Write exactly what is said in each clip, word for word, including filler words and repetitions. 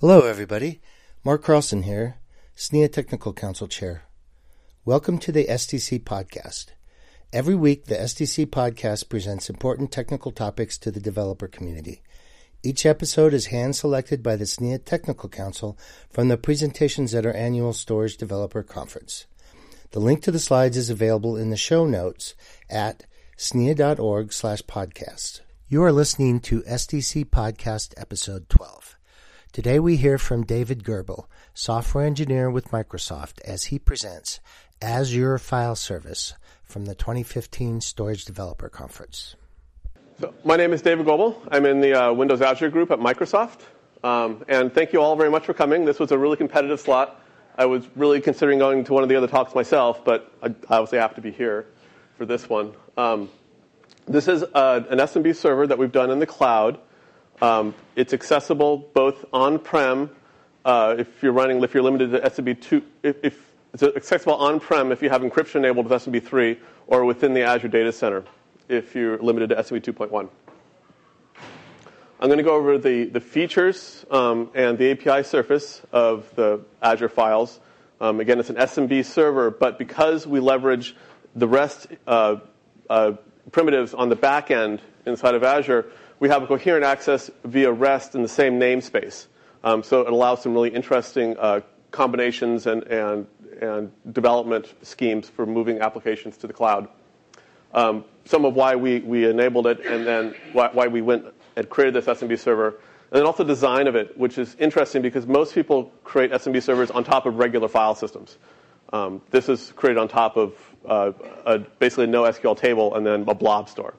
Hello, everybody. Mark Carlson here, S N I A Technical Council Chair. Welcome to the S T C Podcast. Every week, the S T C Podcast presents important technical topics to the developer community. Each episode is hand-selected by the S N I A Technical Council from the presentations at our annual Storage Developer Conference. The link to the slides is available in the show notes at snia.org slash podcast. You are listening to S T C Podcast Episode twelve. Today we hear from David Goebel, software engineer with Microsoft, as he presents Azure File Service from the twenty fifteen Storage Developer Conference. So, my name is David Goebel. I'm in the uh, Windows Azure group at Microsoft. Um, and thank you all very much for coming. This was a really competitive slot. I was really considering going to one of the other talks myself, but I obviously have to be here for this one. Um, this is uh, an S M B server that we've done in the cloud. Um, it's accessible both on-prem, uh, if you're running, if you're limited to S M B two, if, if it's accessible on-prem if you have encryption enabled with S M B three, or within the Azure Data Center if you're limited to S M B two point one. I'm going to go over the, the features um, and the A P I surface of the Azure files. Um, again, it's an S M B server, but because we leverage the REST uh, uh, primitives on the back end inside of Azure, we have a coherent access via REST in the same namespace. Um, so it allows some really interesting uh, combinations and, and, and development schemes for moving applications to the cloud. Um, some of why we, we enabled it, and then why, why we went and created this S M B server, and then also the design of it, which is interesting because most people create S M B servers on top of regular file systems. Um, this is created on top of uh, a, basically a NoSQL table and then a blob store.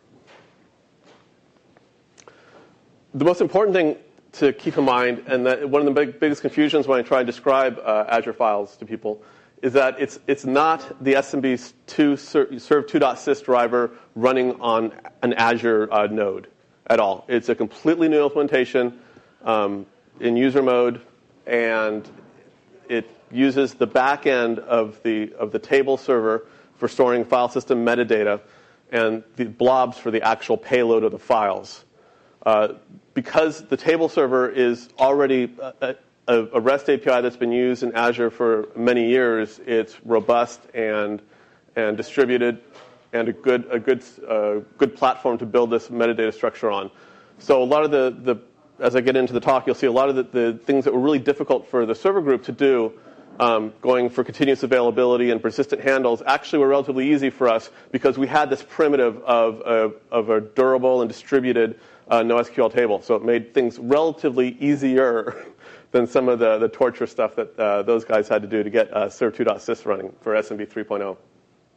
The most important thing to keep in mind, and that one of the big, biggest confusions when I try and describe uh, Azure files to people, is that it's it's not the S M B two serve two.sys driver running on an Azure uh, node at all. It's a completely new implementation um, in user mode, and it uses the back end of the of the table server for storing file system metadata, and the blobs for the actual payload of the files. Uh, because the table server is already a, a, a REST A P I that's been used in Azure for many years, it's robust and and distributed, and a good a good uh, good platform to build this metadata structure on. So a lot of the, the as I get into the talk, you'll see a lot of the, the things that were really difficult for the server group to do, um, going for continuous availability and persistent handles, actually were relatively easy for us because we had this primitive of a, of a durable and distributed Uh, NoSQL table, so it made things relatively easier than some of the, the torturous stuff that uh, those guys had to do to get uh, serve two.sys running for S M B three point oh.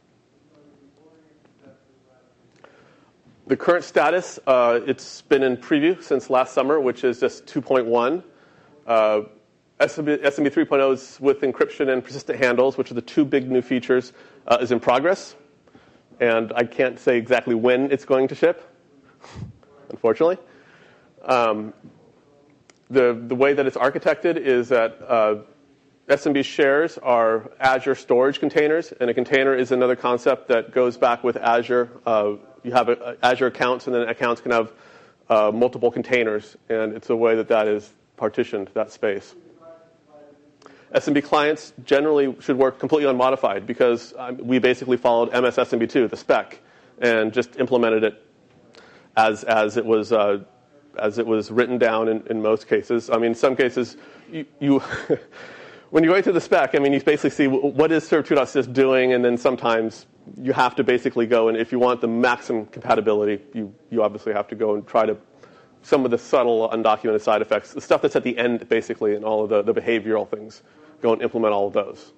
The current status, uh, it's been in preview since last summer, which is just two point one. Uh, S M B, S M B three point oh is with encryption and persistent handles, which are the two big new features, uh, is in progress. And I can't say exactly when it's going to ship, unfortunately. Um, the, the way that it's architected is that uh, S M B shares are Azure storage containers, and a container is another concept that goes back with Azure. Uh, you have a, a Azure accounts, and then accounts can have uh, multiple containers, and it's a way that that is partitioned, that space. S M B clients generally should work completely unmodified because um, we basically followed M S S M B two, the spec, and just implemented it as as it was uh, as it was written down in, in most cases. I mean, in some cases, you, you when you go through the spec, I mean, you basically see what is serve two.sys doing, and then sometimes you have to basically go, and if you want the maximum compatibility, you you obviously have to go and try to some of the subtle undocumented side effects, the stuff that's at the end, basically, and all of the, the behavioral things. Go and implement all of those.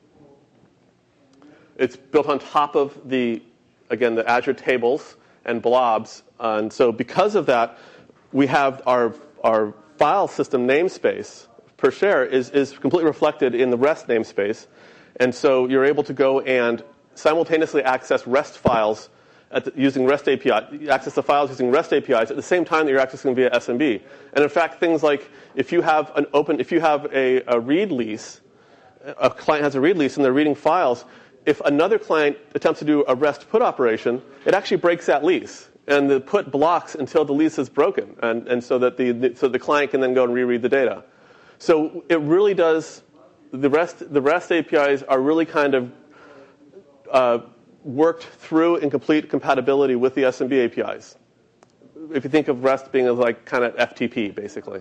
It's built on top of the, again, the Azure tables and blobs. And so because of that, we have our our file system namespace per share is, is completely reflected in the REST namespace. And so you're able to go and simultaneously access REST files at the, using REST A P I, access the files using REST A P Is at the same time that you're accessing via S M B. And in fact, things like if you have an open, if you have a, a read lease, a client has a read lease and they're reading files, if another client attempts to do a REST put operation, it actually breaks that lease. And the put blocks until the lease is broken, and, and so that the, the so the client can then go and reread the data. So it really does, the REST, the REST A P Is are really kind of uh, worked through in complete compatibility with the S M B A P Is. If you think of REST being like kind of F T P, basically.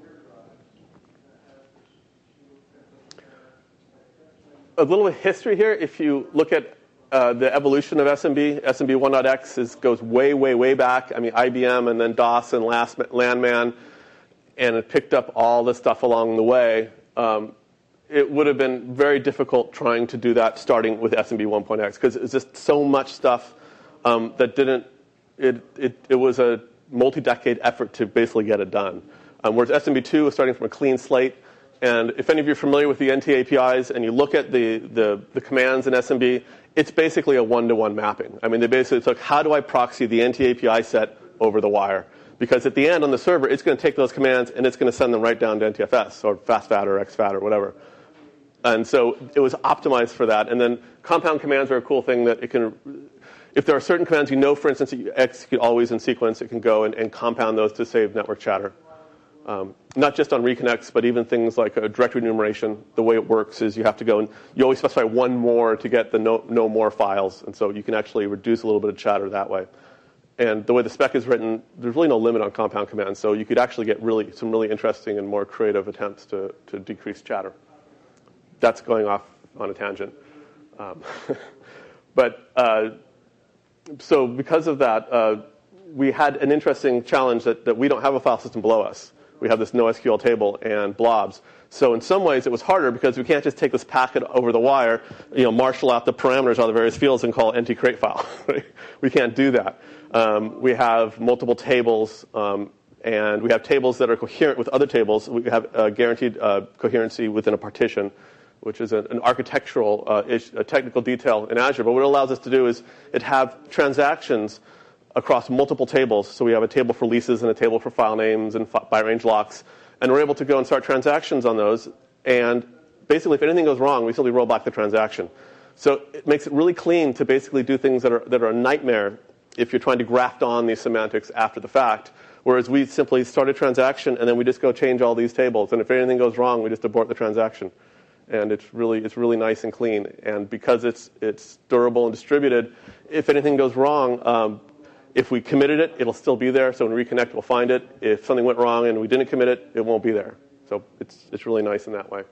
A little bit of history here. If you look at uh, the evolution of S M B, S M B one dot x is, goes way, way, way back. I mean, I B M and then DOS and last Landman, and it picked up all this stuff along the way. Um, it would have been very difficult trying to do that starting with S M B one dot x because it's just so much stuff um, that didn't. It, it it was a multi-decade effort to basically get it done. Um, whereas S M B two was starting from a clean slate. And if any of you are familiar with the N T A P Is and you look at the, the, the commands in S M B, it's basically a one-to-one mapping. I mean, they basically took, how do I proxy the N T A P I set over the wire? Because at the end on the server, it's going to take those commands and it's going to send them right down to N T F S or FastFat or XFAT or whatever. And so it was optimized for that. And then compound commands are a cool thing that it can, if there are certain commands you know, for instance, that you execute always in sequence, it can go and, and compound those to save network chatter. Um, not just on reconnects, but even things like a directory enumeration. The way it works is you have to go and you always specify one more to get the no, no more files. And so you can actually reduce a little bit of chatter that way. And the way the spec is written, there's really no limit on compound commands. So you could actually get really some really interesting and more creative attempts to, to decrease chatter. That's going off on a tangent. Um, but uh, so because of that, uh, we had an interesting challenge that, that we don't have a file system below us. We have this NoSQL table and blobs. So in some ways, it was harder because we can't just take this packet over the wire, you know, marshal out the parameters on the various fields and call it N T crate file. We can't do that. Um, we have multiple tables, um, and we have tables that are coherent with other tables. We have uh, guaranteed uh, coherency within a partition, which is a, an architectural uh, ish, a technical detail in Azure. But what it allows us to do is it have transactions across multiple tables. So we have a table for leases and a table for file names and byte range locks. And we're able to go and start transactions on those. And basically, if anything goes wrong, we simply roll back the transaction. So it makes it really clean to basically do things that are, that are a nightmare if you're trying to graft on these semantics after the fact. Whereas we simply start a transaction, and then we just go change all these tables. And if anything goes wrong, we just abort the transaction. And it's really, it's really nice and clean. And because it's, it's durable and distributed, if anything goes wrong, um, if we committed it, it'll still be there. So when we reconnect, we'll find it. If something went wrong and we didn't commit it, it won't be there. So it's, it's really nice in that way.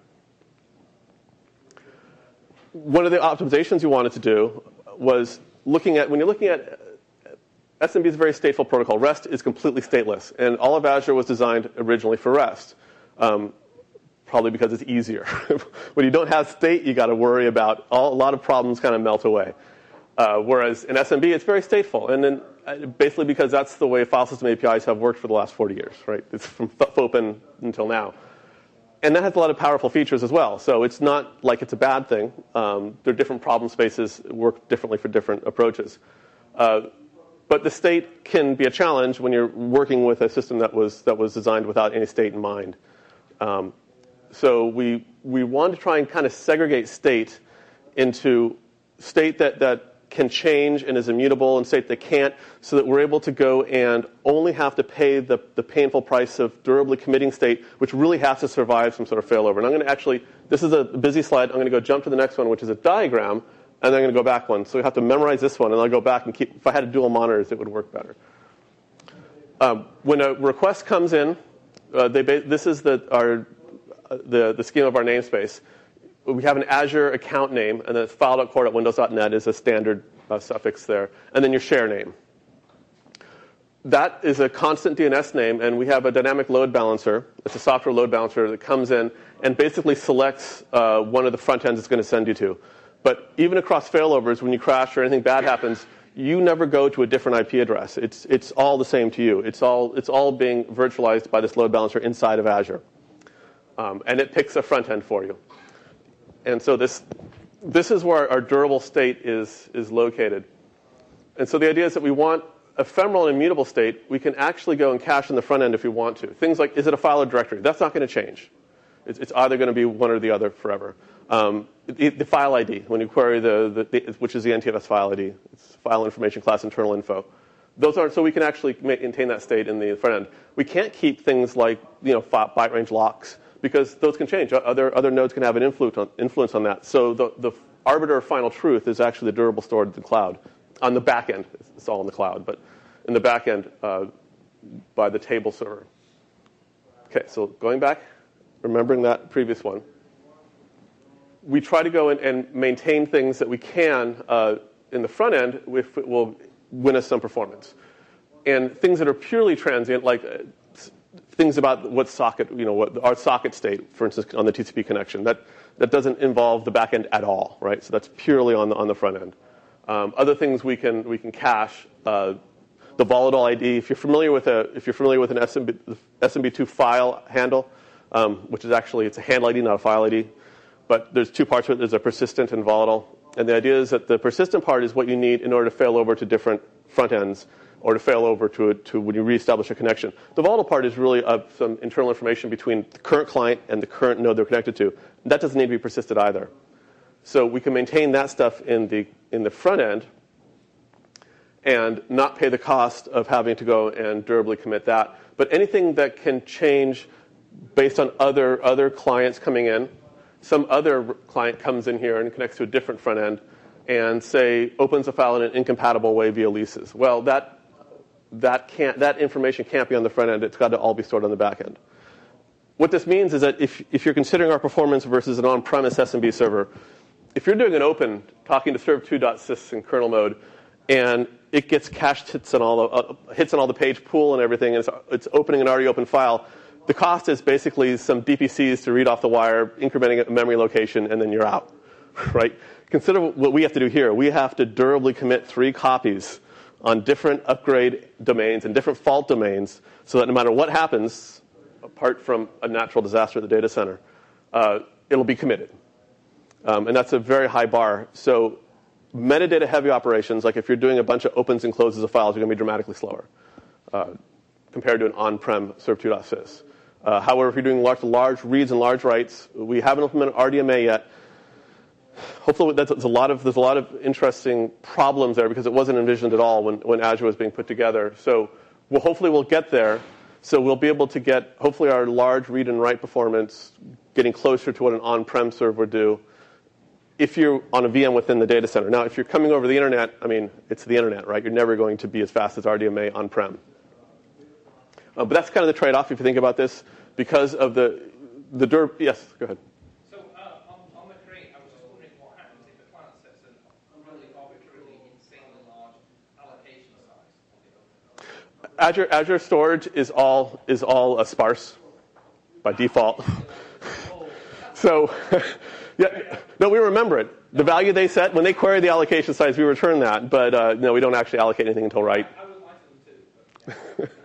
One of the optimizations we wanted to do was looking at, when you're looking at, S M B is a very stateful protocol. REST is completely stateless. And all of Azure was designed originally for REST, um, probably because it's easier. When you don't have state, you got to worry about all, a lot of problems kind of melt away. Uh, whereas in S M B, it's very stateful. And then basically because that's the way file system A P Is have worked for the last forty years, right? It's from FOPN until now. And that has a lot of powerful features as well. So it's not like it's a bad thing. Um, there are different problem spaces that work differently for different approaches. Uh, but the state can be a challenge when you're working with a system that was that was designed without any state in mind. Um, so we we want to try and kind of segregate state into state that, that can change and is immutable and state that can't, so that we're able to go and only have to pay the, the painful price of durably committing state, which really has to survive some sort of failover. And I'm going to actually, this is a busy slide. I'm going to go jump to the next one, which is a diagram, and then I'm going to go back one. So we have to memorize this one, and I'll go back and keep, if I had dual monitors, it would work better. Um, when a request comes in, uh, they, this is the, our, uh, the, the scheme of our namespace. We have an Azure account name, and then file dot core dot windows dot net is a standard uh, suffix there, and then your share name. That is a constant D N S name, and we have a dynamic load balancer. It's a software load balancer that comes in and basically selects uh, one of the front ends it's going to send you to. But even across failovers, when you crash or anything bad happens, you never go to a different I P address. It's, it's all the same to you. It's all, it's all being virtualized by this load balancer inside of Azure. Um, and it picks a front end for you. And so this, this is where our durable state is, is located. And so the idea is that we want ephemeral and immutable state. We can actually go and cache in the front end if we want to. Things like, is it a file or directory? That's not going to change. It's, it's either going to be one or the other forever. Um, the, the file I D, when you query the, the, the, which is the N T F S file I D, it's file information class internal info. Those aren't, so we can actually maintain that state in the front end. We can't keep things like, you know, byte range locks, because those can change. Other other nodes can have an influence on, influence on that. So the, the arbiter of final truth is actually the durable stored in the cloud. On the back end, it's all in the cloud, but in the back end uh, by the table server. Okay, so going back, remembering that previous one, we try to go in and maintain things that we can uh, in the front end if it will win us some performance. And things that are purely transient, like uh, things about what socket, you know, what our socket state, for instance, on the T C P connection, that, that doesn't involve the back end at all, right? So that's purely on the, on the front end. Um, other things we can we can cache, uh, the volatile I D. If you're familiar with a if you're familiar with an S M B, S M B two file handle, um, which is actually it's a handle I D, not a file I D. But there's two parts to it. There's a persistent and volatile. And the idea is that the persistent part is what you need in order to fail over to different front ends or to fail over to, a, to when you reestablish a connection. The volatile part is really uh, some internal information between the current client and the current node they're connected to. That doesn't need to be persisted either. So we can maintain that stuff in the in the front end and not pay the cost of having to go and durably commit that. But anything that can change based on other other clients coming in, some other client comes in here and connects to a different front end and, say, opens a file in an incompatible way via leases. Well, that that can't that information can't be on the front end. It's got to all be stored on the back end. What this means is that if if you're considering our performance versus an on-premise S M B server, if you're doing an open, talking to serve two dot sys in kernel mode, and it gets cached hits on all the uh, hits on all the page pool and everything, and it's, it's opening an already open file, the cost is basically some D P Cs to read off the wire, incrementing a memory location, and then you're out, right? Consider what we have to do here. We have to durably commit three copies on different upgrade domains and different fault domains so that no matter what happens, apart from a natural disaster at the data center, uh, it'll be committed. Um, and that's a very high bar. So metadata-heavy operations, like if you're doing a bunch of opens and closes of files, are going to be dramatically slower uh, compared to an on-prem serve two dot sys. Uh, however, if you're doing large, large reads and large writes, we haven't implemented R D M A yet. Hopefully, that's, that's a lot of, there's a lot of interesting problems there because it wasn't envisioned at all when, when Azure was being put together. So we'll, hopefully we'll get there. So we'll be able to get, hopefully, our large read and write performance getting closer to what an on-prem server would do if you're on a V M within the data center. Now, if you're coming over the internet, I mean, it's the internet, right? You're never going to be as fast as R D M A on-prem. Uh, but that's kind of the trade-off if you think about this because of the, the dur- yes, go ahead. So uh, on, on the create, I was just wondering what happens if the client sets a really arbitrarily insanely large allocation size. Azure, Azure storage is all, is all a sparse by default. So, yeah, no, we remember it. The value they set, when they query the allocation size, we return that. But uh, no, we don't actually allocate anything until write. I would like them to.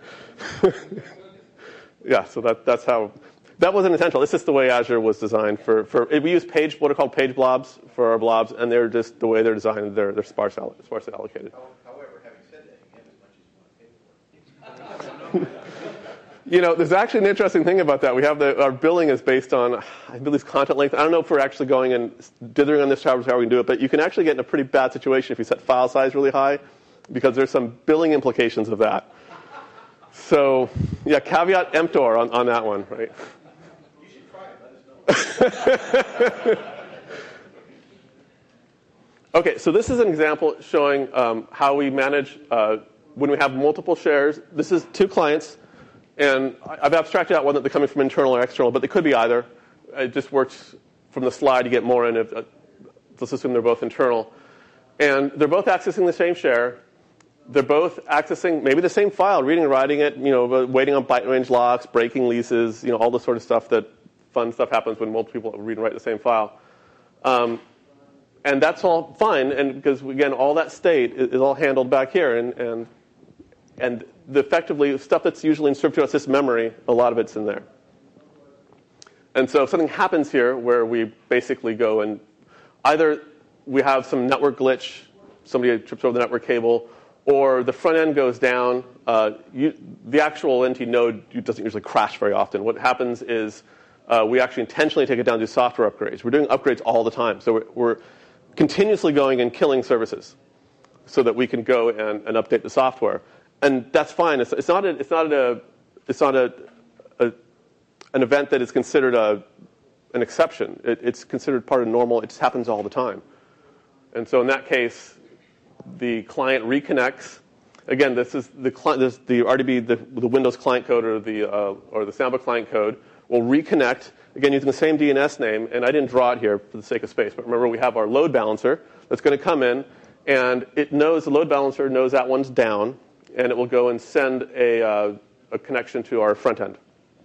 Yeah, so that, that's how, that wasn't intentional. It's just the way Azure was designed for, for we use page, what are called page blobs for our blobs, and they're just the way they're designed, they're, they're sparse, sparsely allocated. However, having said that, you have as much as you want to pay for. You know, there's actually an interesting thing about that. We have the, our billing is based on, I believe, content length. I don't know if we're actually going and dithering on this how we can do it, but you can actually get in a pretty bad situation if you set file size really high because there's some billing implications of that. So, yeah, caveat emptor on, on that one, right? You should try it. Let us know. Okay, so this is an example showing um, how we manage uh, when we have multiple shares. This is two clients, and I've abstracted out whether they're coming from internal or external, but they could be either. It just works from the slide. You get more in it. Uh, let's assume they're both internal. And they're both accessing the same share. They're both accessing maybe the same file, reading and writing it, you know, waiting on byte range locks, breaking leases, you know, all the sort of stuff that fun stuff happens when multiple people read and write the same file. Um, and that's all fine, and because, again, all that state is, is all handled back here. And, and, and the effectively, stuff that's usually in serve two dot sys memory, a lot of it's in there. And so if something happens here where we basically go and either we have some network glitch, somebody trips over the network cable, or the front end goes down, uh, you, the actual N T node doesn't usually crash very often. What happens is uh, we actually intentionally take it down to software upgrades. We're doing upgrades all the time. So we're, we're continuously going and killing services so that we can go and, and update the software. And that's fine. It's, it's not a, it's not a, it's not a, a, an event that is considered a, an exception. It, it's considered part of normal. It just happens all the time. And so in that case, the client reconnects. Again, this is the this, the R D B, the, the Windows client code or the uh, or the Samba client code will reconnect, again, using the same D N S name. And I didn't draw it here for the sake of space. But remember, we have our load balancer that's going to come in. And it knows, the load balancer knows that one's down. And it will go and send a, uh, a connection to our front end.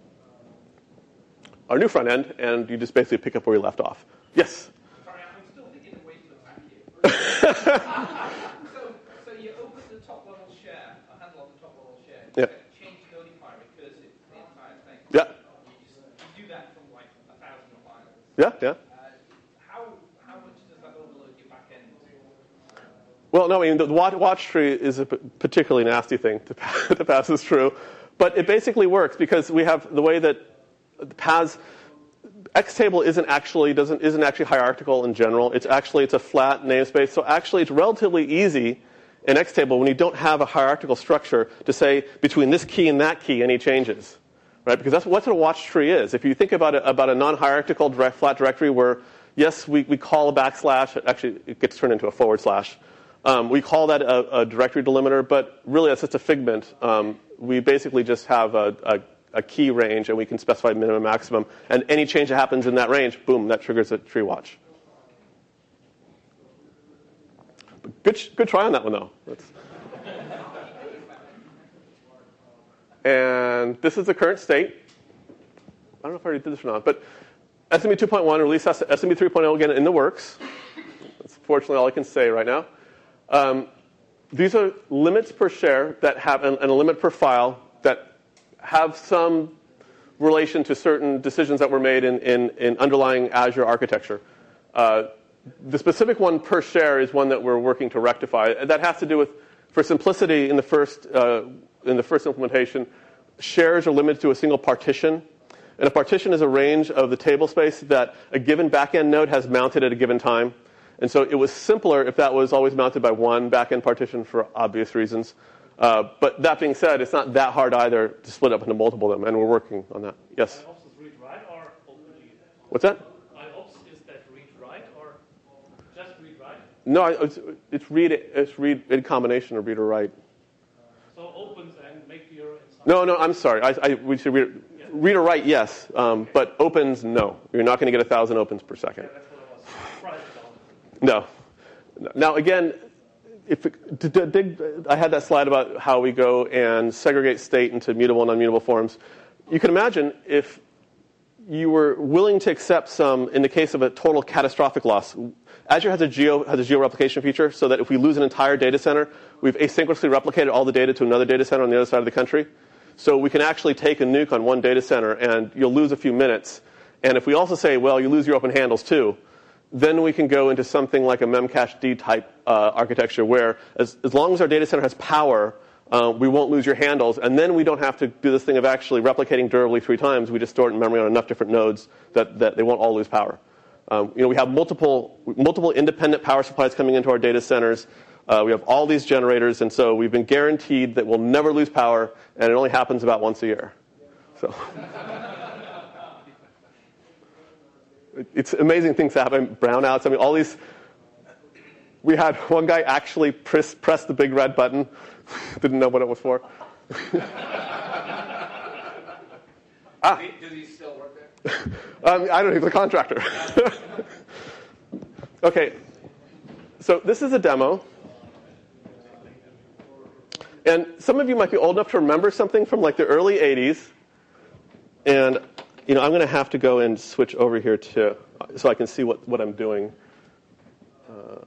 Our new front end. And you just basically pick up where you left off. Yes? Sorry, I'm still thinking of ways to attack you. so, so you open the top level share, a handle on the top level share. You Yeah. change Notify recursive to the entire thing. Yeah. You, just, you do that from like a thousand files. Yeah, yeah. Uh, how how much does that overload your back end? Well, no, I mean, the watch, watch tree is a p- particularly nasty thing to, to pass as true. But it basically works because we have the way that the paths, Xtable isn't actually, doesn't, isn't actually hierarchical in general. It's actually, it's a flat namespace. So actually, it's relatively easy in Xtable when you don't have a hierarchical structure to say between this key and that key any changes. Right? Because that's what a watch tree is. If you think about it, about a non-hierarchical direct, flat directory where, yes, we, we call a backslash, actually it gets turned into a forward slash. Um, we call that a, a directory delimiter, but really that's just a figment. Um, we basically just have a, a, a key range, and we can specify minimum, maximum. And any change that happens in that range, boom, that triggers a tree watch. Good, good try on that one, though. That's... And this is the current state. I don't know if I already did this or not, but S M B two point one released S M B three point oh again in the works. That's fortunately all I can say right now. Um, these are limits per share that have, and, and a limit per file that have some relation to certain decisions that were made in, in, in underlying Azure architecture. Uh, the specific one per share is one that we're working to rectify. That has to do with, for simplicity, in the first uh, in the first implementation, shares are limited to a single partition. And a partition is a range of the table space that a given backend node has mounted at a given time. And so it was simpler if that was always mounted by one backend partition for obvious reasons. Uh, but that being said, it's not that hard either to split up into multiple of them, and we're working on that. Yes? I O P S is read-write or openly? What's that? I O P S, is that read-write or just read-write? No, it's, it's read it's read in combination of read or write. So opens and make your... No, no, I'm sorry. I, I, we should read, yes. read or write, yes, um, but opens, no. You're not going to get a thousand opens per second. Yeah, that's what I was surprised about. No. Now, again, if it, to, to dig, I had that slide about how we go and segregate state into mutable and unmutable forms. You can imagine if you were willing to accept some, in the case of a total catastrophic loss. Azure has a geo has a geo-replication feature so that if we lose an entire data center, we've asynchronously replicated all the data to another data center on the other side of the country. So we can actually take a nuke on one data center, and you'll lose a few minutes. And if we also say, well, you lose your open handles too, then we can go into something like a Memcached type uh, architecture where as, as long as our data center has power, uh, we won't lose your handles. And then we don't have to do this thing of actually replicating durably three times. We just store it in memory on enough different nodes that, that they won't all lose power. Um, you know, we have multiple, multiple independent power supplies coming into our data centers. Uh, we have all these generators, and so we've been guaranteed that we'll never lose power, and it only happens about once a year. So it's amazing things happen, brownouts. I mean, all these. We had one guy actually press, press the big red button, didn't know what it was for. ah. Does he still work there? um, I don't know, he's a contractor. Okay, so this is a demo. And some of you might be old enough to remember something from like the early eighties. And, you know, I'm going to have to go and switch over here too, so I can see what, what I'm doing. Uh,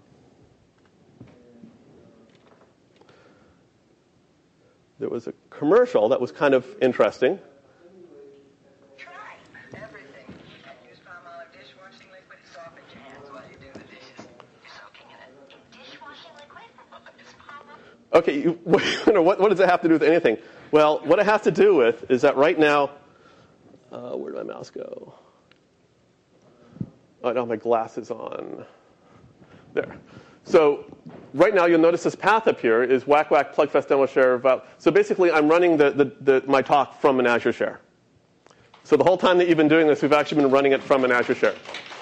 there was a commercial that was kind of interesting. Try everything and use Palmolive dishwashing liquid. It softens your hands while you do the dishes. You're soaking in it. Dishwashing liquid? It's Palmolive. Okay, you, what, what does it have to do with anything? Well, what it has to do with is that right now, uh, where did my mouse go? Oh, I don't have my glasses on. There. So right now, you'll notice this path up here is whack whack plugfest demo share. About, so basically, I'm running the, the, the, my talk from an Azure share. So the whole time that you've been doing this, we've actually been running it from an Azure Share.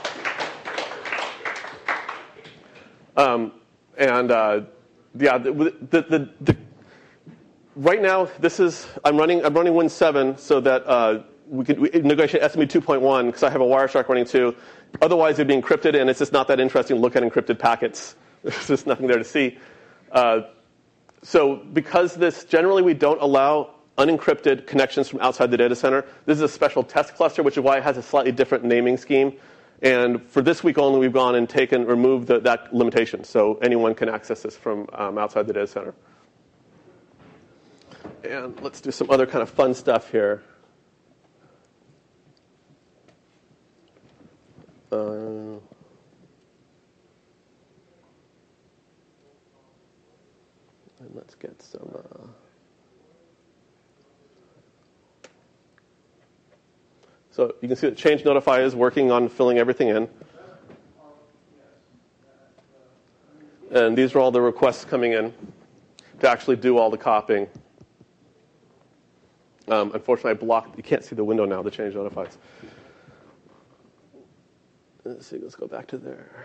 Um, and uh, yeah, the, the, the, the right now this is I'm running I'm running Win seven so that uh, we could we negotiate S M B two point one because I have a Wireshark running too. Otherwise, it'd be encrypted, and it's just not that interesting to look at encrypted packets. There's just nothing there to see. Uh, so because this generally we don't allow unencrypted connections from outside the data center. This is a special test cluster, which is why it has a slightly different naming scheme. And for this week only, we've gone and taken, removed the, that limitation. So anyone can access this from um, outside the data center. And let's do some other kind of fun stuff here. Uh, and let's get some... Uh, So you can see that change notify is working on filling everything in. And these are all the requests coming in to actually do all the copying. Um, unfortunately, I blocked. You can't see the window now, the change notifies. Let's see, let's go back to there.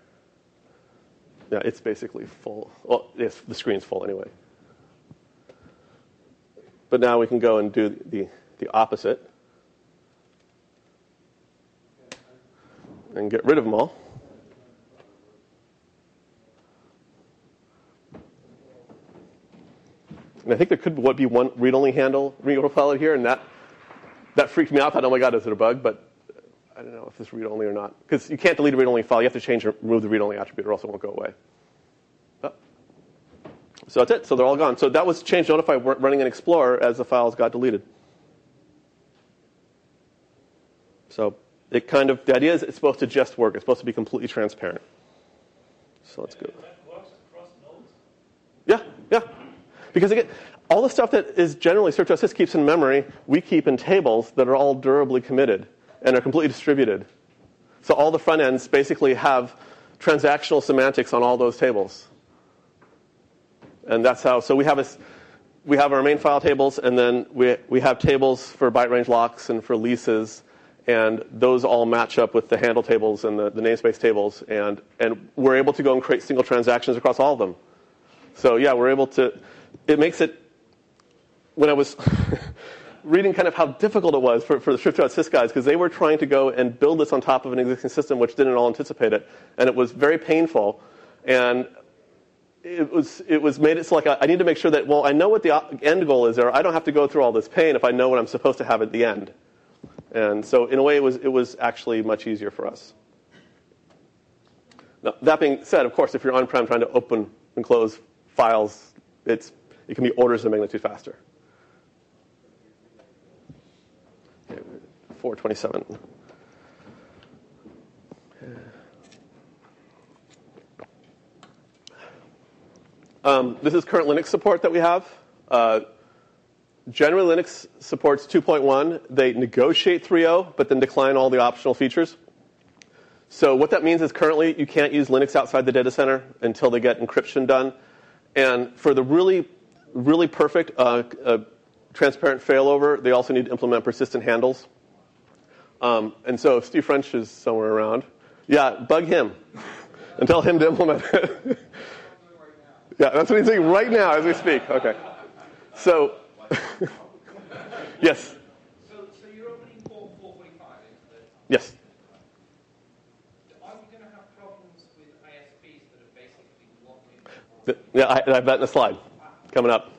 Yeah, it's basically full. Well, yes, the screen's full anyway. But now we can go and do the, the opposite. And get rid of them all. And I think there could be one read-only handle read-only file here, and that that freaked me out. I thought, oh my God, is it a bug? But I don't know if it's read-only or not. Because you can't delete a read-only file. You have to change or remove the read-only attribute, or else it won't go away. Oh. So that's it. So they're all gone. So that was change notify running in Explorer as the files got deleted. So it kind of, the idea is it's supposed to just work. It's supposed to be completely transparent. So let's go. That works across nodes? Yeah, yeah. Because again, all the stuff that is generally search assist keeps in memory, we keep in tables that are all durably committed and are completely distributed. So all the front ends basically have transactional semantics on all those tables. And that's how, so we have a, we have our main file tables, and then we we have tables for byte range locks and for leases. And those all match up with the handle tables and the, the namespace tables. And, and we're able to go and create single transactions across all of them. So, yeah, we're able to. It makes it, when I was reading kind of how difficult it was for, for the Swift.sys guys, because they were trying to go and build this on top of an existing system which didn't at all anticipate it. And it was very painful. And it was it was made it so like I, I need to make sure that, well, I know what the end goal is there. I don't have to go through all this pain if I know what I'm supposed to have at the end. And so, in a way, it was it was actually much easier for us. Now, that being said, of course, if you're on-prem trying to open and close files, it's it can be orders of magnitude faster. Okay, four twenty-seven. Um, this is current Linux support that we have. Uh, Generally, Linux supports two point one. They negotiate three point oh, but then decline all the optional features. So what that means is currently you can't use Linux outside the data center until they get encryption done. And for the really, really perfect uh, uh, transparent failover, they also need to implement persistent handles. Um, and so if Steve French is somewhere around, yeah, bug him and tell him to implement it. Yeah, that's what he's doing right now as we speak. Okay. So... Yes. So, so you're opening port four forty-five into the... Yes. Are we going to have problems with I S Ps that are basically blocking? The, yeah, I, I have that in the slide coming up.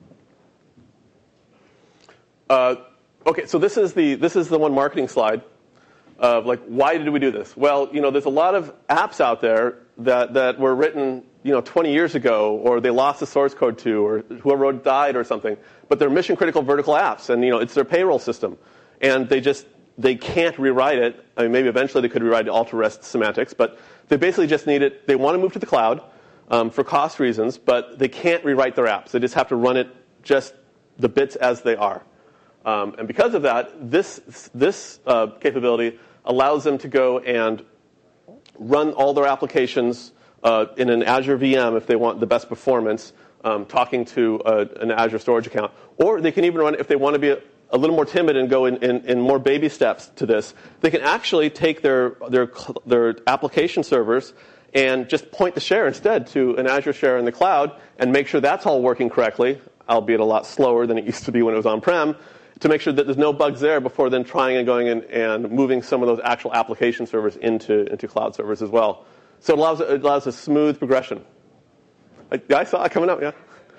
Uh, okay, so this is the this is the one marketing slide of like why did we do this? Well, you know, there's a lot of apps out there that that were written, you know, twenty years ago, or they lost the source code to, or whoever wrote died or something. But they're mission critical vertical apps, and you know, it's their payroll system, and they just they can't rewrite it. I mean, maybe eventually they could rewrite alter rest semantics, but they basically just need it. They want to move to the cloud um, for cost reasons, but they can't rewrite their apps. They just have to run it just the bits as they are. Um, and because of that, this this uh, capability allows them to go and run all their applications uh, in an Azure V M if they want the best performance, um, talking to a, an Azure storage account. Or they can even run it if they want to be a little more timid and go in, in, in more baby steps to this, they can actually take their, their, their application servers and just point the share instead to an Azure share in the cloud and make sure that's all working correctly, albeit a lot slower than it used to be when it was on-prem, to make sure that there's no bugs there before then trying and going in and moving some of those actual application servers into, into cloud servers as well. So it allows, it allows a smooth progression. I, I saw it coming up, yeah?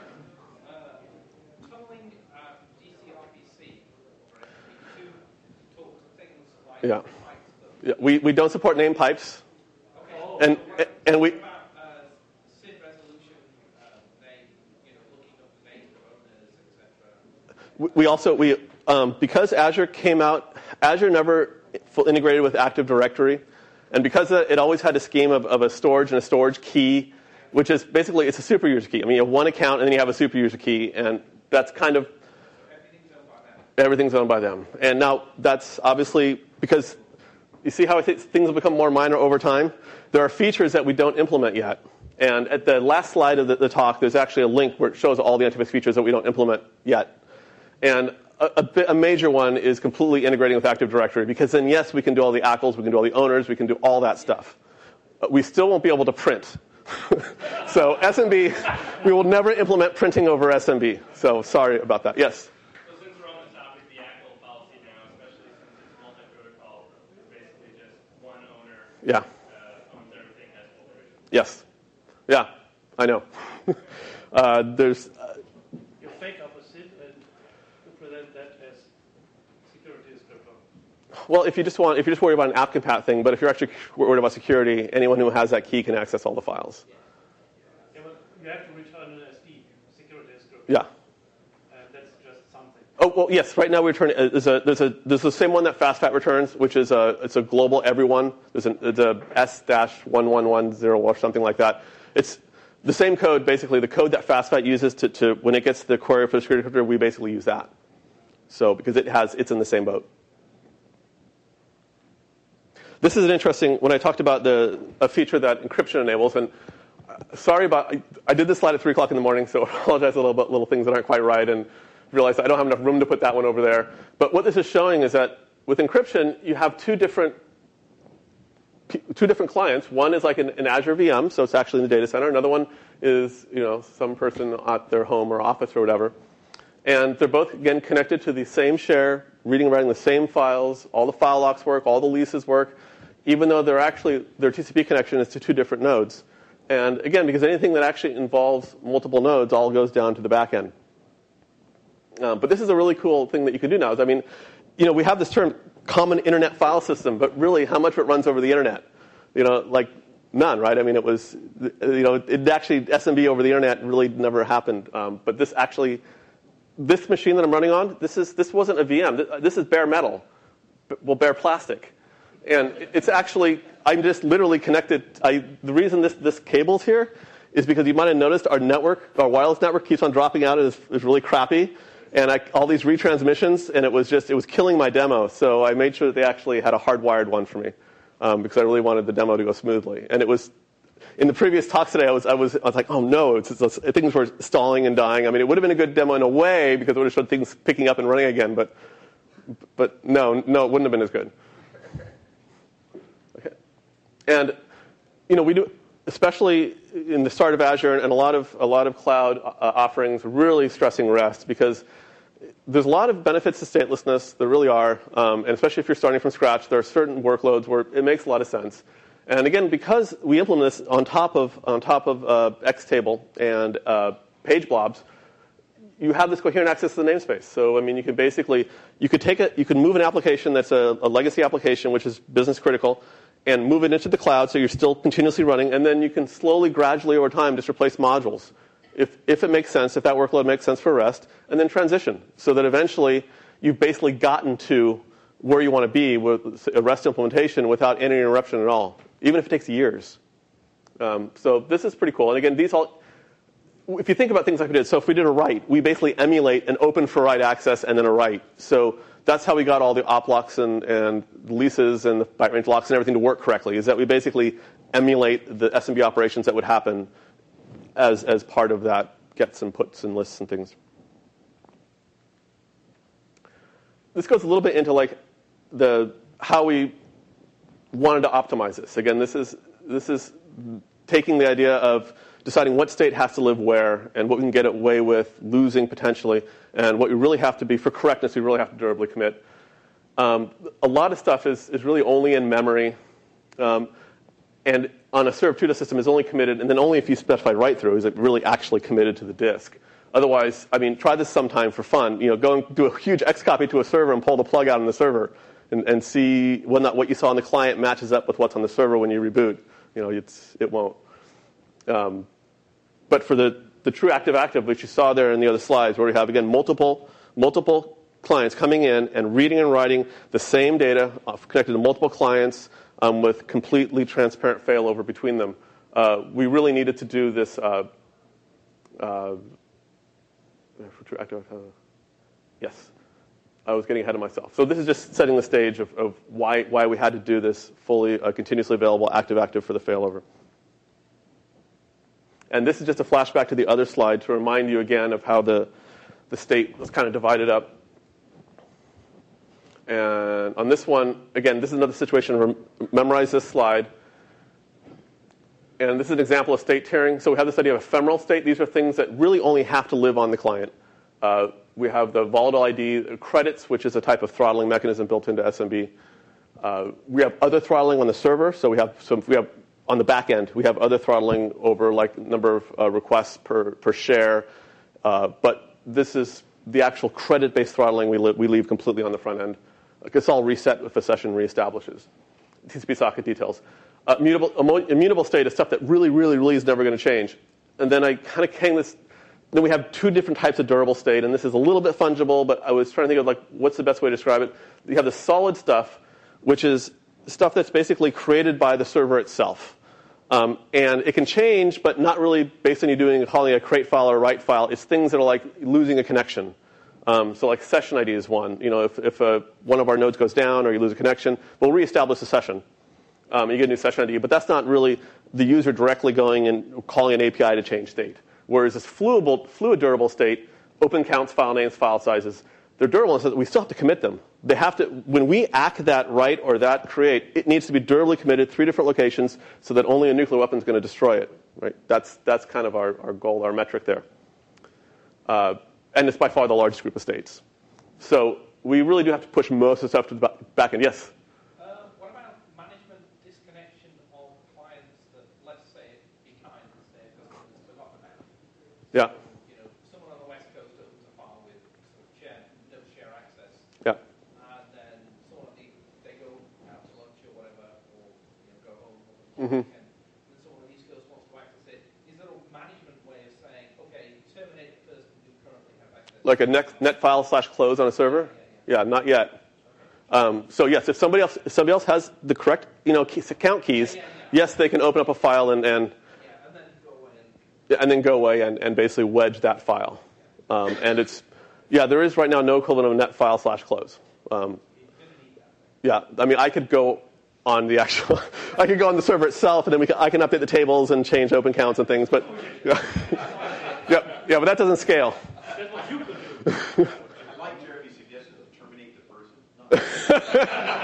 Tunneling uh, D C R P C, right? Two talk things like Yeah. pipes that- Yeah, we, we don't support name pipes. Okay. And, and we, What about uh, S I D resolution, uh, name, you know, looking up the names of owners, et cetera? we also, we, um, because Azure came out, Azure never full integrated with Active Directory. And because of that, it always had a scheme of, of a storage and a storage key, which is basically, it's a super user key. I mean, you have one account and then you have a super user key, and that's kind of, Everything's owned by them. everything's owned by them. And now that's obviously, because you see how I think things will become more minor over time? There are features that we don't implement yet. And at the last slide of the, the talk, there's actually a link where it shows all the Antipax features that we don't implement yet. And a, a, bit, a major one is completely integrating with Active Directory, because then, yes, we can do all the A C Ls, we can do all the owners, we can do all that stuff. But we still won't be able to print. So S M B, we will never implement printing over S M B. So sorry about that. Yes? So since we're on the topic, the A C L policy now, especially since it's multi-protocol, basically just one owner Yeah. uh, owns everything, has full ownership. Yes. Yeah, I know. uh, there's... Uh, You fake opposite and you present that as security is crypto. Well, if you just want, if you just worry about an app compat thing, but if you're actually worried about security, anyone who has that key can access all the files. Yeah, but you have to return an S D, security is crypto. Yeah. And that's just something. Oh well, yes. Right now we return. Uh, there's a there's a there's the same one that FastFat returns, which is a it's a global everyone. There's an it's a S dash one one one zero or something like that. It's the same code, basically. The code that FastFat uses to, to when it gets the query for the security crypto, we basically use that. So because it has it's in the same boat. This is an interesting, when I talked about the a feature that encryption enables, and uh, sorry about, I, I did this slide at three o'clock in the morning, so I apologize a little bit, little things that aren't quite right, and realized I don't have enough room to put that one over there. But what this is showing is that with encryption, you have two different two different clients. One is like an, an Azure V M, so it's actually in the data center. Another one is, you know, some person at their home or office or whatever. And they're both, again, connected to the same share, reading and writing the same files. All the file locks work. All the leases work, even though they're actually, their T C P connection is to two different nodes. And again, because anything that actually involves multiple nodes all goes down to the back end. Um, but this is a really cool thing that you can do now. Is, I mean, you know, we have this term common internet file system, but really how much of it runs over the internet? You know, like none, right? I mean, it was, you know, it actually, S M B over the internet really never happened. Um, but this actually, this machine that I'm running on, this is this wasn't a V M. This is bare metal, well, bare plastic. And it's actually, I'm just literally connected. I, the reason this, this cable's here is because you might have noticed our network, our wireless network keeps on dropping out. It is, is really crappy. And I, all these retransmissions, and it was just, it was killing my demo. So I made sure that they actually had a hardwired one for me um, because I really wanted the demo to go smoothly. And it was, in the previous talks today, I was, I was, I was like, oh no, it's, it's, things were stalling and dying. I mean, it would have been a good demo in a way because it would have showed things picking up and running again. But, but no, no, it wouldn't have been as good. Okay. And, you know, we do, especially in the start of Azure and a lot of, a lot of cloud uh, offerings, really stressing rest because there's a lot of benefits to statelessness. There really are. Um, and especially if you're starting from scratch, there are certain workloads where it makes a lot of sense. And again, because we implement this on top of, on top of uh, Xtable and uh, page blobs, you have this coherent access to the namespace. So, I mean, you can basically, you could take it, you can move an application that's a, a legacy application, which is business critical, and move it into the cloud so you're still continuously running, and then you can slowly, gradually over time just replace modules if, if it makes sense, if that workload makes sense for REST, and then transition so that eventually you've basically gotten to where you want to be with a REST implementation without any interruption at all, even if it takes years. Um, so this is pretty cool. And again, these all, if you think about things like we did, so if we did a write, we basically emulate an open for write access and then a write. So that's how we got all the op locks and, and leases and the byte range locks and everything to work correctly, is that we basically emulate the S M B operations that would happen as, as part of that gets and puts and lists and things. this goes a little bit into like the how we wanted to optimize this. Again, this is this is taking the idea of deciding what state has to live where and what we can get away with losing potentially, and what we really have to be, for correctness, we really have to durably commit. Um, a lot of stuff is, is really only in memory, um, and on a served two system is only committed, and then only if you specify write-through is it really actually committed to the disk. Otherwise, I mean, try this sometime for fun. You know, go and do a huge Xcopy to a server and pull the plug out on the server and, and see whether or not what you saw on the client matches up with what's on the server when you reboot. You know, it's, it won't. Um, but for the, the true active-active, which you saw there in the other slides, where we have, again, multiple multiple clients coming in and reading and writing the same data uh, connected to multiple clients um, with completely transparent failover between them. Uh, we really needed to do this uh, uh, for true active, uh, yes. I was getting ahead of myself. So this is just setting the stage of, of why, why we had to do this fully uh, continuously available active-active for the failover. And this is just a flashback to the other slide to remind you again of how the, the state was kind of divided up. And on this one, again, this is another situation. Rem- memorize this slide. And this is an example of state tiering. So we have this idea of ephemeral state. These are things that really only have to live on the client. Uh, we have the volatile I D credits, which is a type of throttling mechanism built into S M B. Uh, we have other throttling on the server. So we have some. We have on the back end. We have other throttling over like number of uh, requests per per share. Uh, but this is the actual credit-based throttling we li- we leave completely on the front end. It's all reset if a session reestablishes. T C P socket details. Uh, mutable, immutable state is stuff that really, really, really is never going to change. And then I kind of came this. Then we have two different types of durable state, and this is a little bit fungible, but I was trying to think of like what's the best way to describe it. You have the solid stuff, which is stuff that's basically created by the server itself. Um, and it can change, but not really based on you doing calling a create file or a write file. It's things that are like losing a connection. Um, so like session I D is one. You know, if, if uh, one of our nodes goes down or you lose a connection, we'll reestablish the session. Um, you get a new session I D, but that's not really the user directly going and calling an A P I to change state. Whereas this fluid, fluid durable state, open counts, file names, file sizes, they're durable so that we still have to commit them. They have to, when we act that write or that create, it needs to be durably committed three different locations so that only a nuclear weapon is going to destroy it. Right? That's that's kind of our, our goal, our metric there. Uh, and it's by far the largest group of states. So we really do have to push most of the stuff to the back end. Yes? Uh, what about management disconnection of clients that, let's say, behind the state customers forgotten about? Yeah. You know, someone on the West Coast opens a file with sort of share, no share access. Yeah. And then someone the, they go out to lunch or whatever, or you know, go home or Mm-hmm. weekend, and then someone on the East Coast wants to access it. Is there a management way of saying, okay, terminate the person who currently have access? Like a net, net file slash close on a server? Yeah, not yet. Um, so yes, if somebody else if somebody else has the correct you know key, account keys, Yeah, yeah, yeah. yes, they can open up a file and and, Yeah, and then go away and yeah, and then go away and, and basically wedge that file. Um, and it's yeah, there is right now no equivalent of net file slash close. Um, yeah, I mean I could go on the actual I could go on the server itself and then we can, I can update the tables and change open counts and things, but yeah, yeah, yeah, but that doesn't scale. That's what you could do. I like Jeremy's suggestion of terminate the person.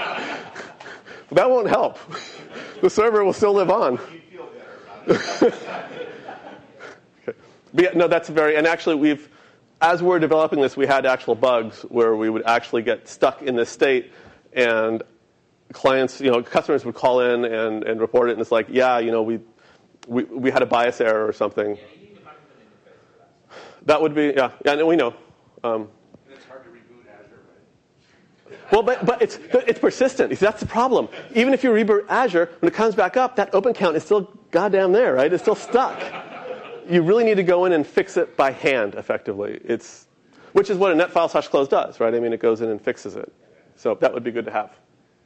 No, That won't help. The server will still live on. you'd feel better about it. Okay. But yeah, no, that's very, and actually we've, as we're developing this, we had actual bugs where we would actually get stuck in this state and clients, you know, customers would call in and, and report it and it's like, yeah, you know, we, we, we had a bias error or something. That would be, yeah, yeah, and we know. Um, It's hard to reboot Azure, right? well, but, but it's, it's persistent. See, that's the problem. Even if you reboot Azure, when it comes back up, that open count is still goddamn there, right? It's still stuck. You really need to go in and fix it by hand, effectively. It's, which is what a net file slash close does, right? I mean, it goes in and fixes it. So that would be good to have.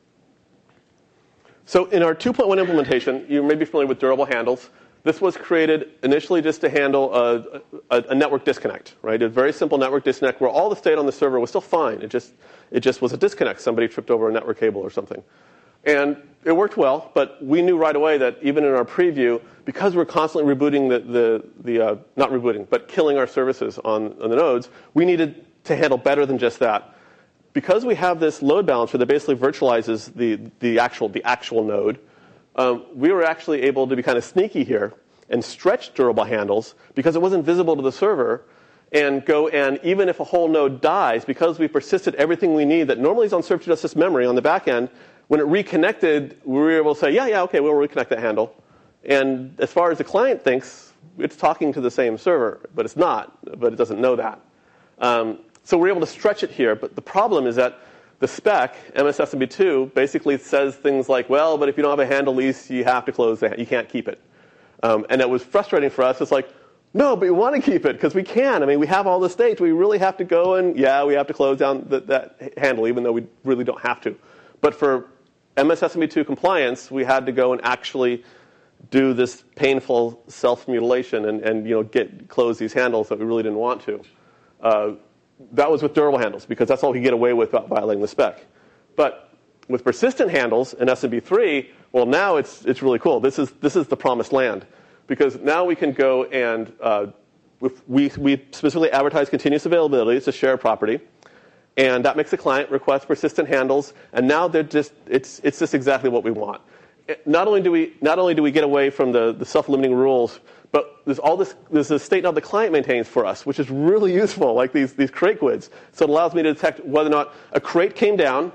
So in our two point one implementation, you may be familiar with durable handles. This was created initially just to handle a, a, a network disconnect, right? A very simple network disconnect where all the state on the server was still fine. It just, it just was a disconnect. Somebody tripped over a network cable or something. And it worked well, but we knew right away that even in our preview, because we're constantly rebooting the, the, the uh, not rebooting, but killing our services on, on the nodes, we needed to handle better than just that. because we have this load balancer that basically virtualizes the, the, actual, the actual node, um, we were actually able to be kind of sneaky here and stretch durable handles because it wasn't visible to the server, and go and even if a whole node dies, because we persisted everything we need that normally is on server to justice memory on the back end, when it reconnected, we were able to say, yeah, yeah, okay, we'll reconnect that handle. And as far as the client thinks, it's talking to the same server, but it's not, but it doesn't know that. Um, so we're able to stretch it here, but the problem is that the spec, M S S M B two, basically says things like, well, but if you don't have a handle lease, you have to close the, you can't keep it. Um, and it was frustrating for us. It's like, no, but we want to keep it because we can. I mean, we have all the states. We really have to go and, yeah, we have to close down the, that handle, even though we really don't have to. But for M S S M B two compliance, we had to go and actually do this painful self-mutilation and, and you know, get close these handles that we really didn't want to. Uh, that was with durable handles because that's all we could get away with without violating the spec. But with persistent handles in S M B three, well, now it's it's really cool. This is this is the promised land because now we can go and uh, we we specifically advertise continuous availability. It's a shared property. And that makes the client request persistent handles, and now they're just it's it's just exactly what we want. Not only do we not only do we get away from the, the self-limiting rules, but there's all this there's a state now the client maintains for us, which is really useful, like these these crate grids. So it allows me to detect whether or not a crate came down,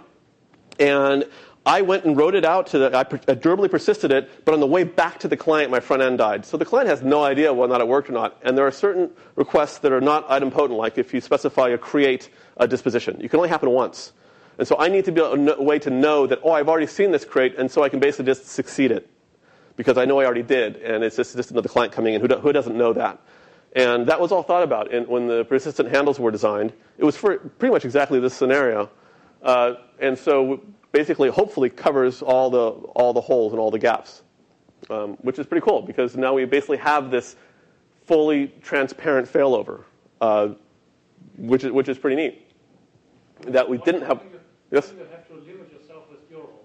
and I went and wrote it out to the I, I durably persisted it, but on the way back to the client, my front end died. So the client has no idea whether or not it worked or not. And there are certain requests that are not idempotent, like if you specify a create a disposition. You can only happen once. And so I need to be a, a way to know that, oh, I've already seen this crate, and so I can basically just succeed it. Because I know I already did, and it's just, just another client coming in who, do, who doesn't know that. And that was all thought about in, when the persistent handles were designed. It was for pretty much exactly this scenario. Uh, and so basically, hopefully, covers all the all the holes and all the gaps, um, which is pretty cool because now we basically have this fully transparent failover, uh, which is which is pretty neat. That we didn't have. Yes. You have to limit yourself with your roles.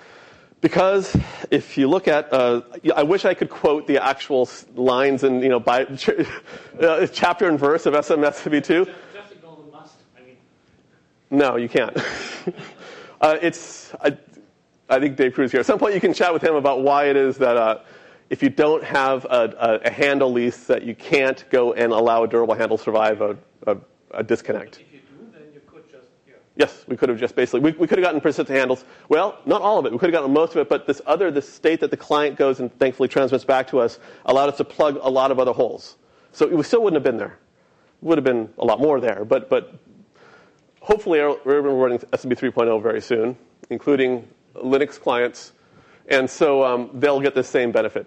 Because if you look at, uh, I wish I could quote the actual lines and you know by uh, chapter and verse of S M S M B two. Just, just ignore the must. I mean. No, you can't. Uh, it's, I, I think Dave Cruz here. At some point you can chat with him about why it is that uh, if you don't have a, a, a handle lease that you can't go and allow a durable handle survive a, a, a disconnect. If you do, then you could just, yeah. Yes, we could have just basically, we, we could have gotten persistent handles. Well, not all of it. We could have gotten most of it, but this other, this state that the client goes and thankfully transmits back to us allowed us to plug a lot of other holes. So we still wouldn't have been there. Would have been a lot more there, but but hopefully we're going to be running S M B three point oh very soon, including Linux clients, and so um, they'll get the same benefit.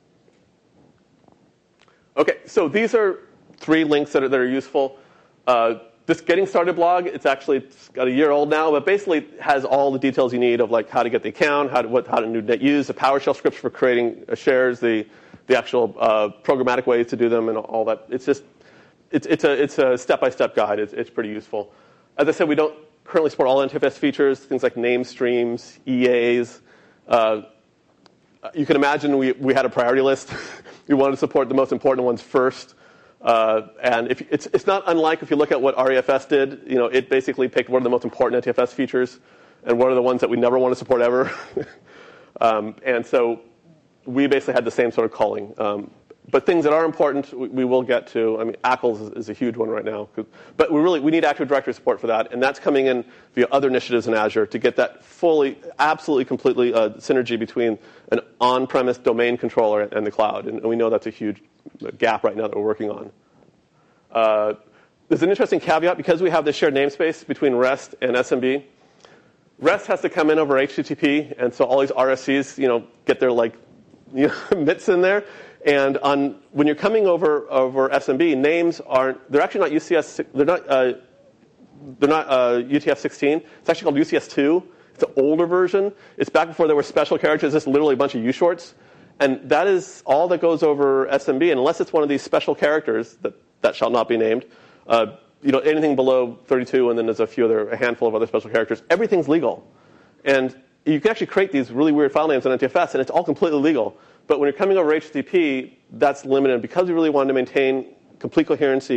Okay, so these are three links that are, that are useful. Uh, this Getting Started blog, it's actually it's got a year old now, but basically has all the details you need of like how to get the account, how to what how to use the PowerShell scripts for creating shares, the the actual uh, programmatic ways to do them, and all that. It's just it's it's a it's a step-by-step guide. It's it's pretty useful. As I said, we don't currently support all N T F S features, things like name streams, E As. Uh, you can imagine we, we had a priority list. We wanted to support the most important ones first. Uh, and if it's, it's not unlike if you look at what R E F S did. You know, it basically picked what are the most important N T F S features and what are the ones that we never want to support ever. um, and so we basically had the same sort of calling. Um, But things that are important, we, we will get to. I mean, A C L is, is a huge one right now. But we really we need Active Directory support for that, and that's coming in via other initiatives in Azure to get that fully, absolutely, completely uh, synergy between an on-premise domain controller and the cloud. And, and we know that's a huge gap right now that we're working on. Uh, there's an interesting caveat because we have this shared namespace between REST and S M B. REST has to come in over H T T P, and so all these R S Cs, you know, get their like, you know, mitts in there. And on when you're coming over over S M B, names aren't. They're actually not U C S. They're not. Uh, they're not uh, U T F sixteen. It's actually called U C S two. It's an older version. It's back before there were special characters. It's literally a bunch of U shorts, and that is all that goes over S M B. And unless it's one of these special characters that that shall not be named, uh, you know, anything below thirty-two, and then there's a few other, a handful of other special characters. Everything's legal, and you can actually create these really weird file names on N T F S, and it's all completely legal. But when you're coming over H T T P, that's limited. Because we really wanted to maintain complete coherency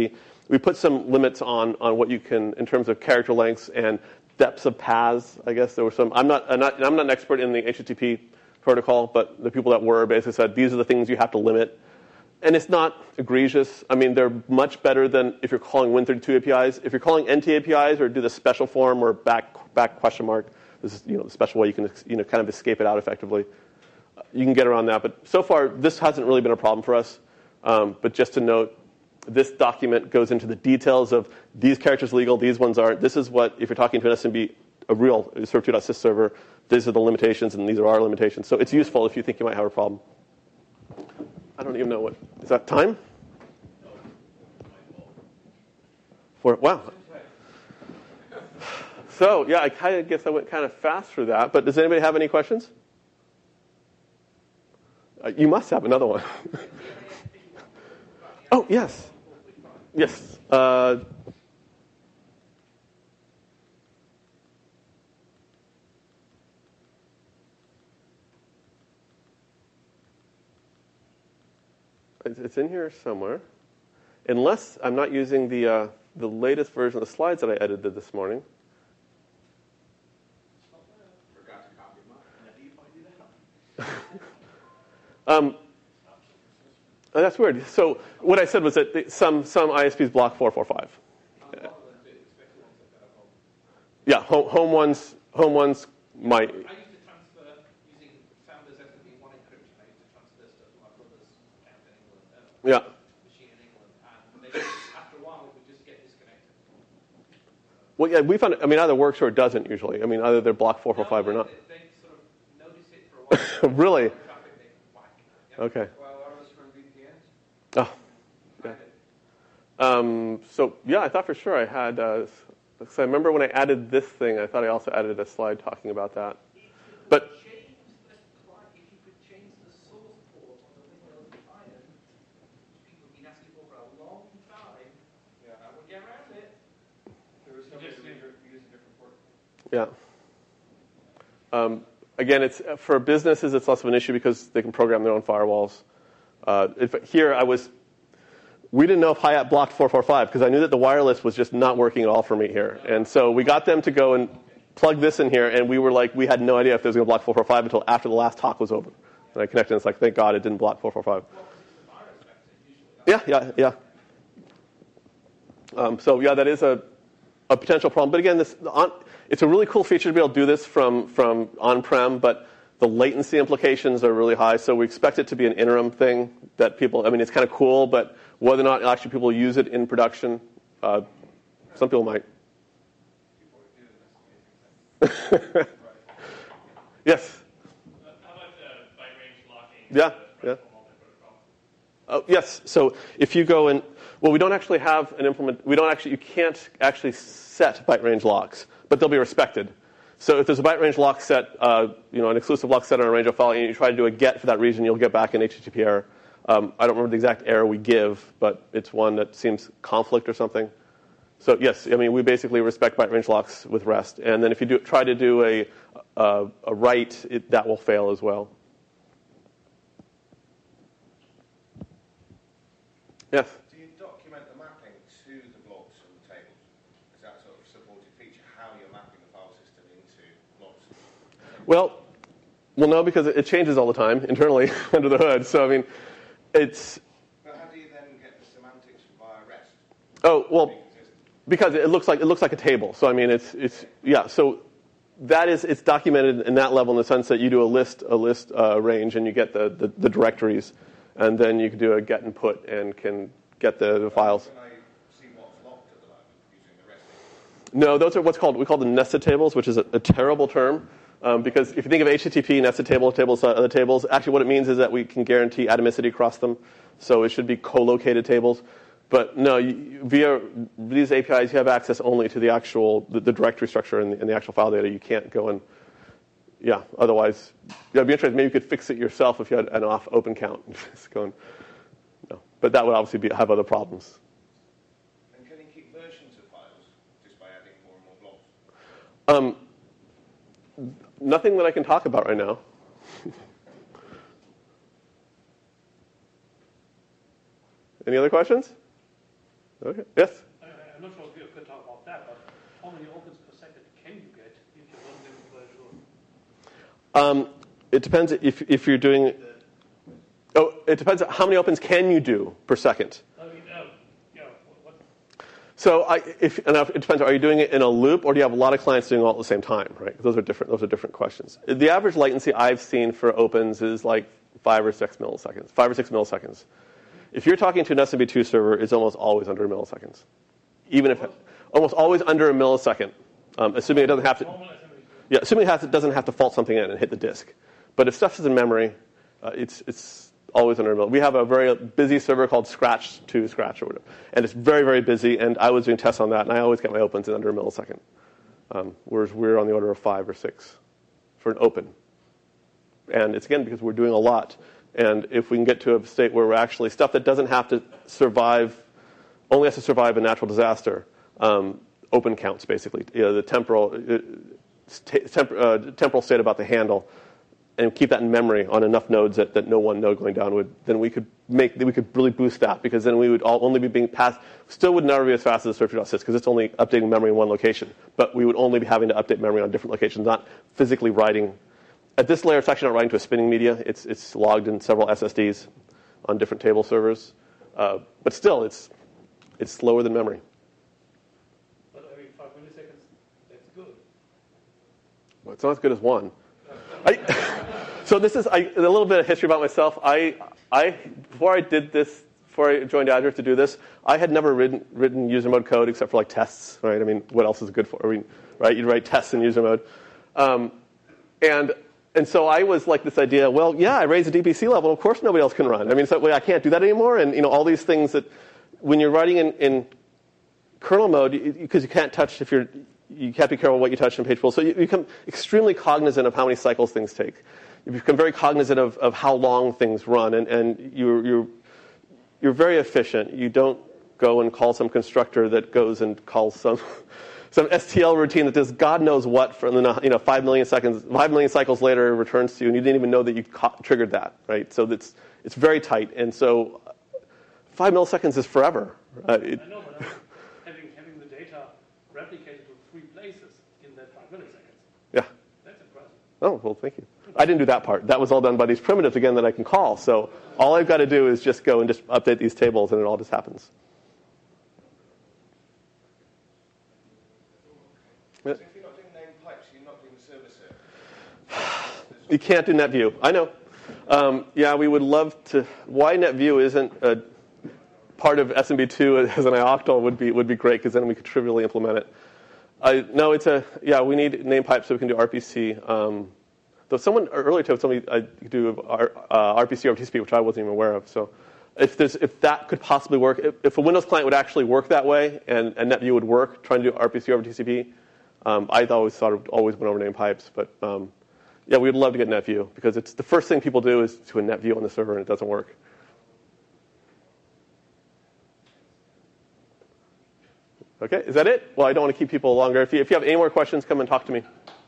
we put some limits on on what you can in terms of character lengths and depths of paths. I guess there were some. I'm not. I'm not, I'm not an expert in the H T T P protocol, but the people that were basically said these are the things you have to limit. And it's not egregious. I mean, they're much better than if you're calling Win thirty-two A P Is. If you're calling N T A P Is or do the special form or back back question mark, this is you know the special way you can you know kind of escape it out effectively. You can get around that. But so far, this hasn't really been a problem for us. Um, but just to note, this document goes into the details of these characters legal, these ones aren't. This is what, if you're talking to an S M B, a real server two dot sys server, these are the limitations and these are our limitations. So it's useful if you think you might have a problem. I don't even know what, is that time? For, wow. So, yeah, I kind of guess I went kind of fast for that. But does anybody have any questions? Uh, you must have another one. Oh, yes. Yes. Uh, it's in here somewhere. Unless I'm not using the uh, the latest version of the slides that I edited this morning. Forgot to copy mine. um, oh, that's weird. So what I said was that the, some some I S Ps block four four five. Uh, yeah, home, home ones home ones might. I used to transfer using Founders S M B one encryption. I used to transfer stuff to my brother's account in England, uh, Yeah. machine in England, and they, after a while it would just get disconnected. Well, yeah, we found. I mean, either works or it doesn't usually. I mean, either they're block four four five or not. They, they sort of notice it for a while. Really? Traffic, they whack. Yeah. Okay. Well, what was from V P Ns? Oh. Yeah. Um, so yeah, I thought for sure I had. Uh, so I remember when I added this thing, I thought I also added a slide talking about that. But Change the client, if you could change the source port on the Windows client, which people have been asking for for a long time, yeah, I would get around it. There was somebody who used a different port. yeah. Um, again, it's for businesses. It's less of an issue because they can program their own firewalls. Uh, if, here, I was. We didn't know if Hyatt blocked four four five because I knew that the wireless was just not working at all for me here. And so we got them to go and plug this in here, and we were like, we had no idea if they was going to block four four five until after the last talk was over. And I connected, and it's like, thank God it didn't block four four five. Yeah, yeah, yeah. Um, so yeah, that is a, a potential problem. But again, this on, it's a really cool feature to be able to do this from, from on-prem, but the latency implications are really high. So we expect it to be an interim thing that people, I mean, it's kind of cool, but whether or not actually people use it in production, uh, some people might. Yes? How about uh, byte range locking? Yeah, yeah. Oh, yes. So if you go and, well, we don't actually have an implement, we don't actually, you can't actually set byte range locks, but they'll be respected. So if there's a byte range lock set, uh, you know, an exclusive lock set on a range of file, and you try to do a get for that region, you'll get back an H T T P error. Um, I don't remember the exact error we give, but it's one that seems conflict or something. So yes, I mean, we basically respect byte range locks with REST. And then if you do, try to do a, a, a write, it, that will fail as well. Yes? Do you document the mapping to the blocks and the tables? Is that sort of supported feature, how you're mapping the file system into blocks? Well, well, no, because it changes all the time internally under the hood. So, I mean, it's... But how do you then get the semantics via REST? Oh, well, because it looks like it looks like a table. So, I mean, it's, it's yeah, so that is, it's documented in that level in the sense that you do a list, a list uh, range, and you get the, the, the directories, and then you can do a get and put and can get the, the files. Can I see what's locked at the moment using the REST? No, those are what's called, we call them nested tables, which is a, a terrible term. Um, because if you think of H T T P, nested table, tables, uh, other tables, actually what it means is that we can guarantee atomicity across them. So it should be co-located tables. But no, you, via these A P Is, you have access only to the actual, the, the directory structure and the, and the actual file data. You can't go and, yeah, otherwise, yeah, it'd be interesting. Maybe you could fix it yourself if you had an off open count. Just going, no. But that would obviously be, have other problems. And can you keep versions of files just by adding more and more blocks? Um, Nothing that I can talk about right now. Any other questions? Okay. Yes? I, I'm not sure if you could talk about that, but how many opens per second can you get if you run them virtual? Um, it depends if, if you're doing... Oh, it depends on how many opens can you do per second. I mean, um, yeah, what? So I, if, and it depends. Are you doing it in a loop, or do you have a lot of clients doing it all at the same time? Right? Those are different. Those are different questions. The average latency I've seen for opens is like five or six milliseconds. Five or six milliseconds. If you're talking to an S M B two server, it's almost always under milliseconds. Even if almost always under a millisecond, um, assuming it doesn't have to. Yeah, assuming it, has, it doesn't have to fault something in and hit the disk. But if stuff is in memory, uh, it's it's. always under a millisecond. We have a very busy server called Scratch to Scratch or whatever, and it's very, very busy. And I was doing tests on that, and I always get my opens in under a millisecond, um, whereas we're on the order of five or six for an open. And it's again because we're doing a lot. And if we can get to a state where we're actually stuff that doesn't have to survive, only has to survive a natural disaster, um, open counts basically. You know, the temporal uh, temp, uh, temporal state about the handle. And keep that in memory on enough nodes that, that no one node going down would, then we could make, we could really boost that, because then we would all only be being passed, still would never be as fast as the search dot sys because it's only updating memory in one location. But we would only be having to update memory on different locations, not physically writing. At this layer, it's actually not writing to a spinning media. It's, it's logged in several S S Ds on different table servers. Uh, but still, it's, it's slower than memory. But I mean, five milliseconds, that's good. Well, it's not as good as one. I, so this is I, a little bit of history about myself. I, I, before I did this, before I joined Azure to do this, I had never written, written user mode code except for like tests, right? I mean, what else is it good for? I mean, right? You'd write tests in user mode. Um, and and so I was like this idea, well, yeah, I raised the D P C level. Of course nobody else can run. I mean, so well, I can't do that anymore. And, you know, all these things that when you're writing in, in kernel mode, because you, you can't touch if you're, you can't be careful what you touch in page pool. So you become extremely cognizant of how many cycles things take. You become very cognizant of, of how long things run, and, and you're, you're, you're very efficient. You don't go and call some constructor that goes and calls some some S T L routine that does God knows what from the, you know, five million seconds, five million cycles later returns to you, and you didn't even know that you ca- triggered that, right? So it's it's very tight, and so five milliseconds is forever. Uh, it, I know, but I mean, having having the data replicated to three places in that five milliseconds. Yeah. That's impressive. Oh, well, thank you. I didn't do that part. That was all done by these primitives, again, that I can call. So all I've got to do is just go and just update these tables, and it all just happens. So if you're not doing name pipes, you're not doing the server server. You can't do NetView. I know. Um, yeah, we would love to. Why NetView isn't a part of S M B two as an ioctl would be would be great, because then we could trivially implement it. I, no, it's a yeah. We need name pipes so we can do R P C. Um, though someone earlier told somebody I could do R, uh, R P C over T C P, which I wasn't even aware of. So if there's if that could possibly work, if, if a Windows client would actually work that way, and, and NetView would work trying to do R P C over T C P, um, I always thought it always went over name pipes. But um, yeah, we'd love to get NetView, because it's the first thing people do is to a NetView on the server, and it doesn't work. Okay, is that it? Well, I don't want to keep people longer. If you, if you have any more questions, come and talk to me.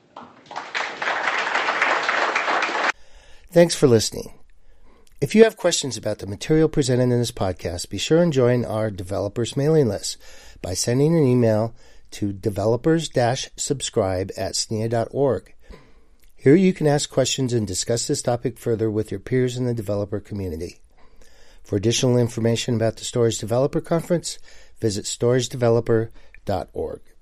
Thanks for listening. If you have questions about the material presented in this podcast, be sure and join our developers mailing list by sending an email to developers subscribe at S N I A dot org. Here you can ask questions and discuss this topic further with your peers in the developer community. For additional information about the Storage Developer Conference, visit storage developer dot org.